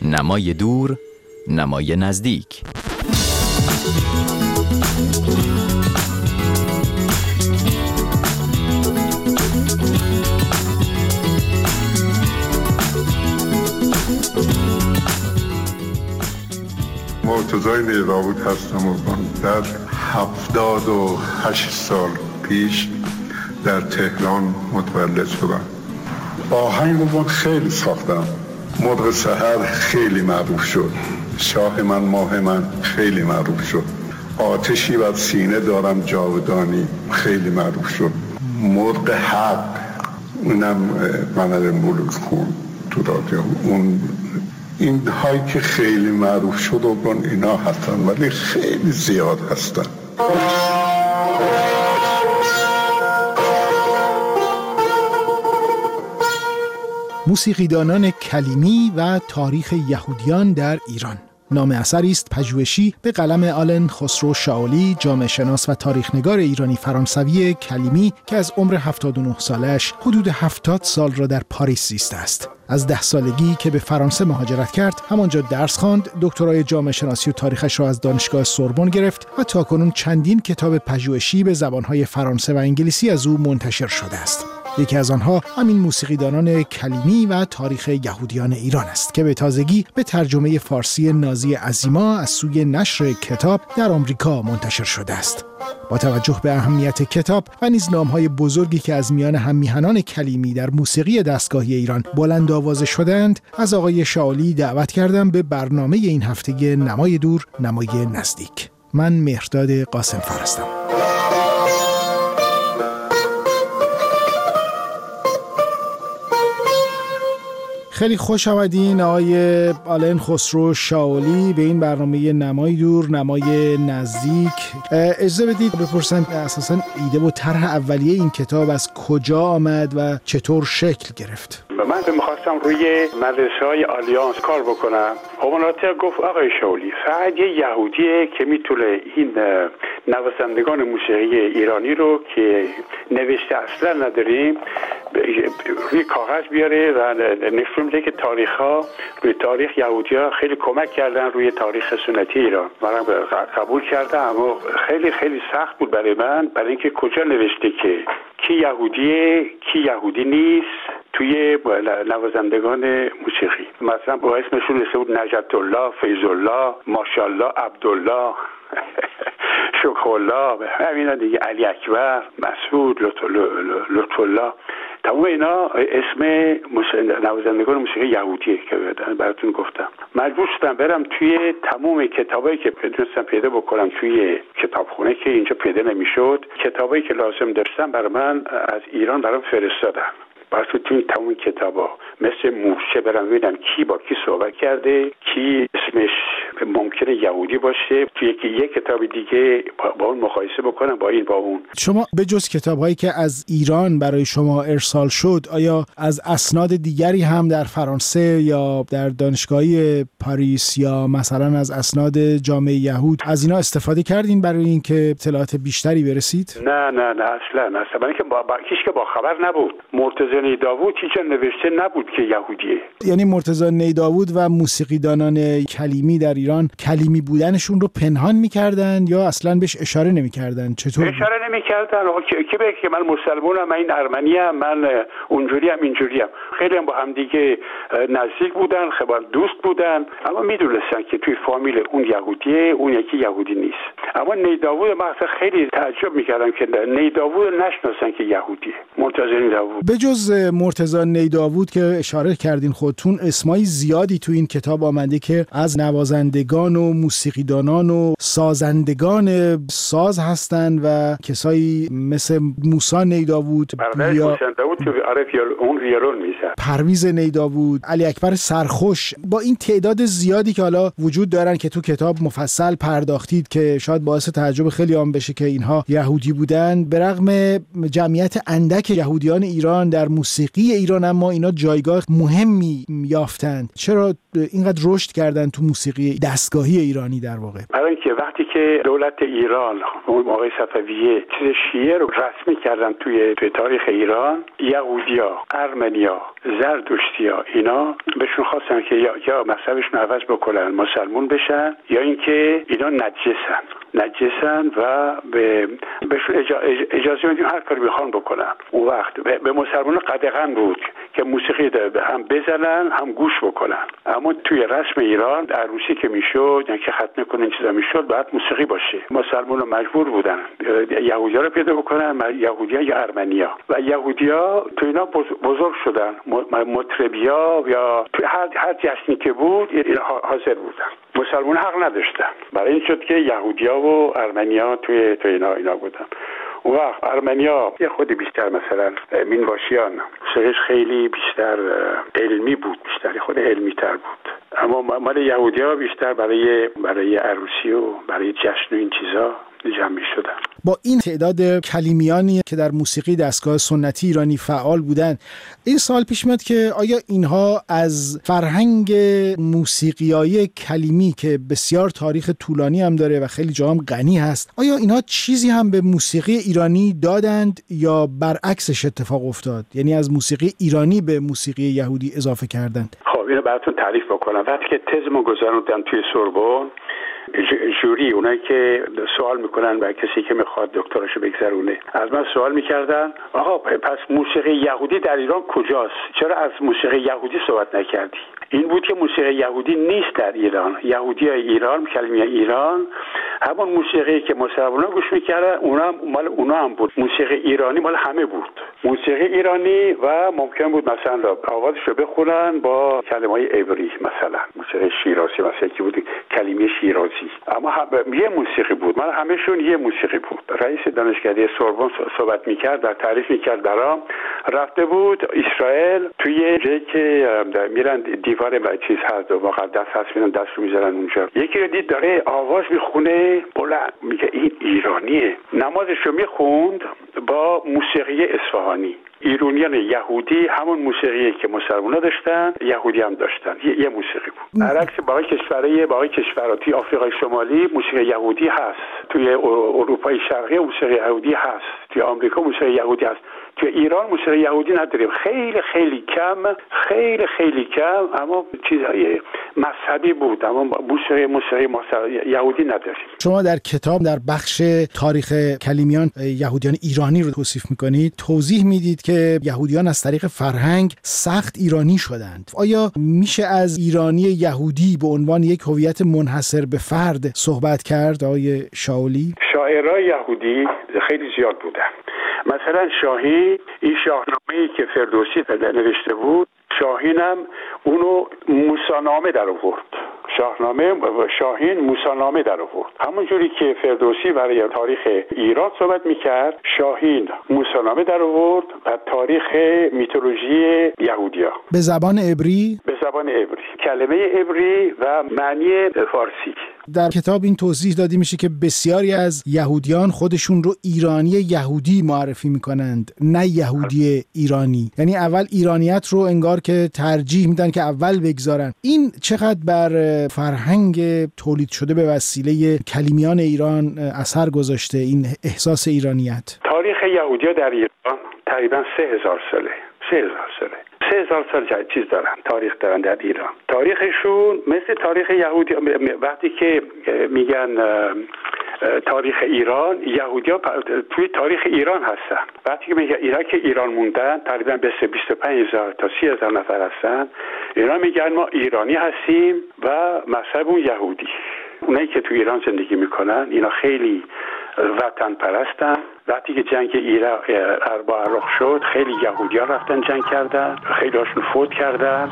نمای دور، نمای نزدیک. مرتضی نیداود هستم و در 78 سال پیش در تهران متولد شدم. آهنگ رو من خیلی ساختم. مرغ سحر خیلی معروف شد. شاه من ماه من خیلی معروف شد. آتشی بر سینه دارم جاودانی خیلی معروف شد. مرغ حق اونم منر ملوک خون تو رادیو. این هایی که خیلی معروف شد و اینا هستن ولی خیلی زیاد هستن. موسیقیدانان کلیمی و تاریخ یهودیان در ایران. نام اثری است پژوهشی به قلم آلن خسرو شاولی، جامعه شناس و تاریخ‌نگار ایرانی فرانسوی کلیمی که از عمر 79 سالش حدود 70 سال را در پاریس زیسته است. از 10 سالگی که به فرانسه مهاجرت کرد، همانجا درس خواند، دکترای جامعه شناسی و تاریخش را از دانشگاه سوربن گرفت و تاکنون چندین کتاب پژوهشی به زبان‌های فرانسه و انگلیسی از او منتشر شده است. یکی از آنها همین موسیقیدانان کلیمی و تاریخ یهودیان ایران است که به تازگی به ترجمه فارسی نازی عظیما از سوی نشر کتاب در آمریکا منتشر شده است. با توجه به اهمیت کتاب و نیز نام‌های بزرگی که از میان هم‌میهنان کلیمی در موسیقی دستگاهی ایران بلند آوازه شدند، از آقای شاولی دعوت کردم به برنامه این هفته نمای دور، نمای نزدیک. من مهرداد قاسم‌فر هستم. خیلی خوش آمدین آقای آلن خسرو شاولی به این برنامه نمای دور، نمای نزدیک. اجازه بدید بپرسم اساساً ایده و طرح اولیه این کتاب از کجا آمد و چطور شکل گرفت؟ من میخواستم روی مدرسه‌های آلیانس کار بکنم. هموناته گفت آقای شاولی فقط یه یهودیه که میتونه این نوازندگان موسیقی ایرانی رو که نوشته اصلا نداریم روی کاغذ بیاره و نشون میده که روی تاریخ یهودی‌ها خیلی کمک کردن روی تاریخ سنتی ایران. منم قبول کردم اما خیلی خیلی سخت بود برای من، برای اینکه کجا نوشته که کی یهودیه کی یهودی نیست توی نوازندگان موسیقی. مثلا با اسمشون نوشته بود نجات الله، فیض الله، ماشاءالله، عبدالله، شکرالله، همینا دیگه، علی اکبر، مسعود، لطف الله. تمام اینا اسم نوازندگان موسیقی یهودیه که براتون گفتم. مجبور شدم برم توی تمام کتابایی که میتونستم پیدا بکنم توی کتابخونه که اینجا پیدا نمیشد، کتابایی که لازم داشتم برای من از ایران برام فرستادن. برای توی تمام کتابا مثل مورچه برم ببینم کی با کی صحبت کرده، کی اسمش ممکنه یهودی باشه، توی یک کتاب دیگه با اون مقایسه بکنم با اون. شما به جز کتاب‌هایی که از ایران برای شما ارسال شد، آیا از اسناد دیگری هم در فرانسه یا در دانشگاهی پاریس یا مثلا از اسناد جامعه یهود از اینا استفاده کردین برای اینکه اطلاعات بیشتری برسید؟ نه اصلا برای اینکه هیچ که با خبر نبود. مرتضی نیداود هیچ نوشته نبود که یهودیه. یعنی مرتضی نیداود و موسیقیدانان کلیمی در ایران کلیمی بودنشون رو پنهان می‌کردن یا اصلاً بهش اشاره نمی‌کردن؟ چطور؟ اشاره نمی‌کردن. کی بگه که من مسلمانم، من این ارمنی‌ام، من اونجوریم اینجوریم. خیلی هم با هم دیگه نزدیک بودن، خیلی دوست بودن، اما میدونستن که توی فامیل اون یهودیه، اون یکی یهودی نیست. اما نیداود من خیلی تعجب می‌کردم که نیداود نشناسن که یهودیه. مرتضی نیداود. به جز مرتضی نیداود که اشاره کردین خودتون، اسمای زیادی تو این کتاب آمده که از نوازندگان و موسیقیدانان و سازندگان ساز هستن و کسایی مثل موسی نیداود یا اون ویولون میزد، پرویز نیداود، علی اکبر سرخوش. با این تعداد زیادی که حالا وجود دارن که تو کتاب مفصل پرداختید که شاید باعث تعجب خیلی عام بشه که اینها یهودی بودن، به رغم جمعیت اندک یهودیان ایران در موسیقی ایران اما اینا جایگاه مهمی یافتند. چرا اینقدر رشد کردن تو موسیقی دستگاهی ایرانی در واقع؟ برای اینکه که وقتی که دولت ایران اون آقای صفویه چیز شیعه رو رسمی کردن توی تاریخ ایران، یهودیا، ارمنیا، زرتشتیا اینا بهشون خواستن که یا مذهبشون عوض بکنن مسلمون بشن، یا اینکه اینا نجسن و بهشون اجازه میدیم هر کاری بخوان بکنن. اون وقت به مسلمانان قدغن بود که موسیقی هم بزنن هم گوش بکنن، اما توی رسم ایران عروسی که میشد یا که ختنه کنن چیزا میشد باید موسیقی باشه. مسلمانان مجبور بودن یهودیا رو پیدا بکنن، یهودیا یا ارمنیا، و یهودیا تو اینا بزرگ شدن، مطربیا یا توی هر جشنی که بود حاضر بودن. مسلمان حق نداشتن، برای این شد که یهودیا و ارمنیا توی اینا بودن. اون وقت ارمنیا یه خود بیشتر مثلا مینباشیان موسیقیش خیلی بیشتر علمی بود، بیشتر خود علمی تر بود، اما مال یهودیا بیشتر برای عروسی و برای جشن و این چیزا جمع می شدن. با این تعداد کلیمیانی که در موسیقی دستگاه سنتی ایرانی فعال بودند، این سوال پیش میاد که آیا اینها از فرهنگ موسیقیایی کلیمی که بسیار تاریخ طولانی هم داره و خیلی جا هم غنی هست، آیا اینها چیزی هم به موسیقی ایرانی دادند یا برعکسش اتفاق افتاد؟ یعنی از موسیقی ایرانی به موسیقی یهودی اضافه کردند؟ خب اینو براتون تعریف بکنم. وقتی که تزمو گذروندم توی سوربن، جوری اونایی که سوال میکنن برای کسی که میخواد دکتراشو بگذرونه از من سوال میکردن آقا پس موسیقی یهودی در ایران کجاست؟ چرا از موسیقی یهودی صحبت نکردی؟ این بود که موسیقی یهودی نیست در ایران. یهودی ایران، کلمه ایران همون موسیقی که مسلمان‌ها گوش میکردن اونا هم بود. موسیقی ایرانی مال همه بود. موسیقی ایرانی و ممکن بود مثلا آوازشو بخونن با کلمه‌های عبری، مثلا موسیقی شیرازی مثلا که بود کلمه شیرازی، اما یه موسیقی بود، مال همه‌شون یه موسیقی بود. رئیس دانشکده سوربن صحبت میکرد و تعریف میکرد برام، رفته بود اسرائیل توی جایی که میرن دیوار و چیز هست و مقدس هست، میرن دست رو میذارن اونجا، یکی رو دید داره آواز میخونه بلند، میگه این ایرانیه. نمازشو میخوند با موسیقی اصفهانی. ایرانیان یهودی همون موسیقی که مسلمان‌ها داشتن یهودی هم داشتن، یه موسیقی بود. برعکس باقی کشورها توی آفریقای شمالی موسیقی یهودی هست، توی اروپای شرقی موسیقی یهودی هست، توی آمریکا موسیقی یهودی هست، توی ایران موسیقی یهودی نداریم، خیلی کم، اما چیزهای مذهبی بود، اما موسیقی یهودی نداریم. شما در کتاب در بخش تاریخ کلیمیان یهودیان ایرانی رو توصیف میکنید، توضیح میدید که یهودیان از طریق فرهنگ سخت ایرانی شدند. آیا میشه از ایرانی یهودی به عنوان یک هویت منحصر به فرد صحبت کرد آقای شاولی؟ شاعرای یهودی خیلی زیاد بودن. مثلا شاهین، این شاهنامه‌ای که فردوسی نوشته بود، شاهینم اونو موسی‌نامه در آورد. شاهین موسی‌نامه در آورد. همونجوری که فردوسی برای تاریخ ایران صحبت میکرد، شاهین موسی‌نامه در آورد و تاریخ میتولوژی یهودیا به زبان عبری، کلمه عبری و معنی فارسی. در کتاب این توضیح داده میشه که بسیاری از یهودیان خودشون رو ایرانی یهودی معرفی میکنند، نه یهودی ایرانی. یعنی اول ایرانیت رو انگار که ترجیح میدن که اول بگذارن. این چقدر بر فرهنگ تولید شده به وسیله کلیمیان ایران اثر گذاشته، این احساس ایرانیت؟ تاریخ یهودیا در ایران تقریبا 3000 ساله. 3000 سال چیز دارن، تاریخ دارن در ایران. تاریخشون مثل تاریخ یهودی. وقتی که میگن تاریخ ایران، یهودیا توی تاریخ ایران هستن. وقتی که میگن اینا که ایران موندن تقریبا 25,000 تا 30,000 نفر هستن، اینا میگن ما ایرانی هستیم و مذهبمون یهودی. اونایی که توی ایران زندگی میکنن اینا خیلی وطن پرستن. وقتی که جنگ ایران با عراق شد، خیلی یهودی ها رفتن جنگ کردن، خیلی هاشون فوت کردن.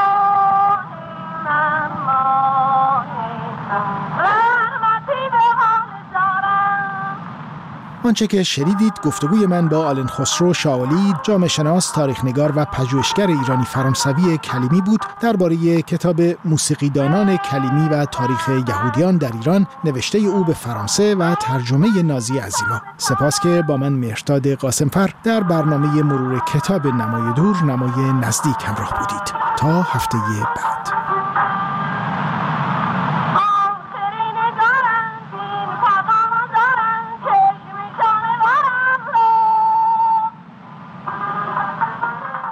آنچه که شنیدید گفتگوی من با آلن خسرو شاولی، جامعه شناس، تاریخ نگار و پژوهشگر ایرانی فرانسوی کلیمی بود درباره کتاب موسیقیدانان کلیمی و تاریخ یهودیان در ایران، نوشته او به فرانسه و ترجمه نازی عظیما. سپاس که با من مهرداد قاسمفر در برنامه مرور کتاب نمای دور نمای نزدیک همراه بودید. تا هفته بعد.